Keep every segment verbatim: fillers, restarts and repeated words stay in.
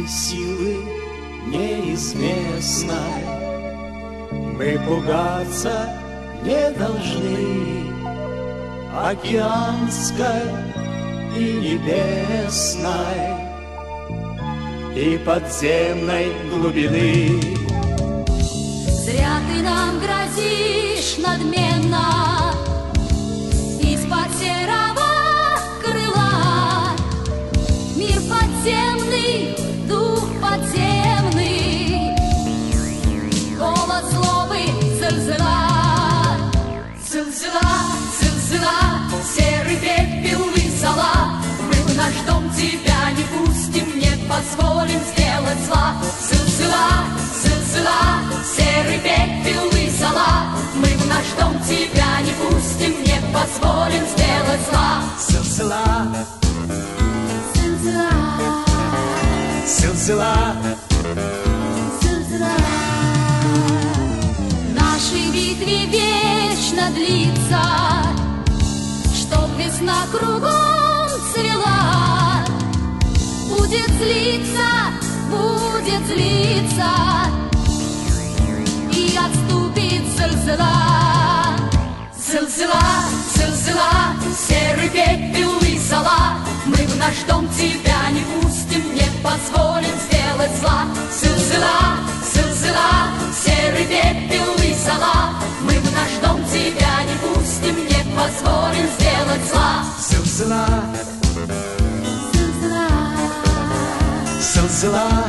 силы неизвестной мы пугаться не должны океанской и небесной и подземной глубины. Зря ты нам грозишь надменно из-под серого крыла. Мир подземный, дух подземный, голос злобы зылзыла. Зылзыла, зылзыла, серый пепел и зола. Мы в наш дом тебя не пустим, не позволим сделать зла. Зылзыла, зылзыла, серый пепел и зола. Мы в наш дом тебя не пустим, не позволим сделать зла. Зылзыла, Зылзыла, зылзыла, зылзыла. Нашей битве вечно длится, чтоб весна кругом цвела. Будет злиться, будет злиться, и отступит зылзыла. Зылзыла, зылзыла, серый пепел и зола. Мы в наш дом тебя не пустим, не позволим сделать зла. Зылзыла, зылзыла, серый пепел и зола. Мы в наш дом тебя не пустим, не позволим сделать зла. зылзыла, зылзыла.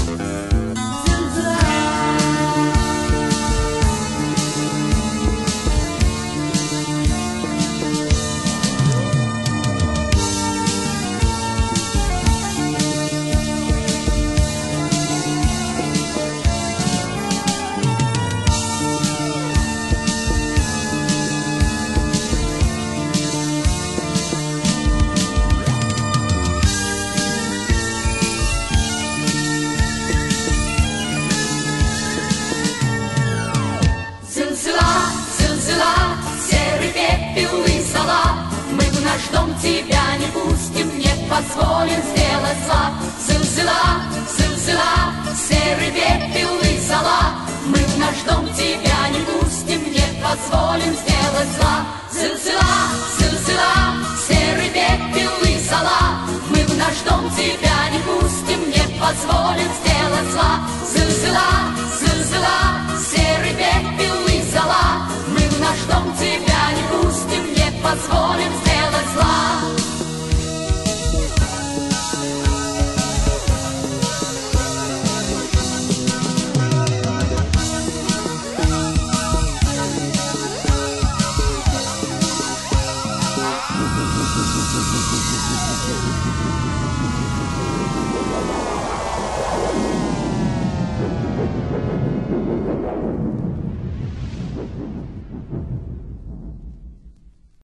Наш дом тебя не пустим, не позволим сделать зла. Зылзыла, зылзыла, серый пепел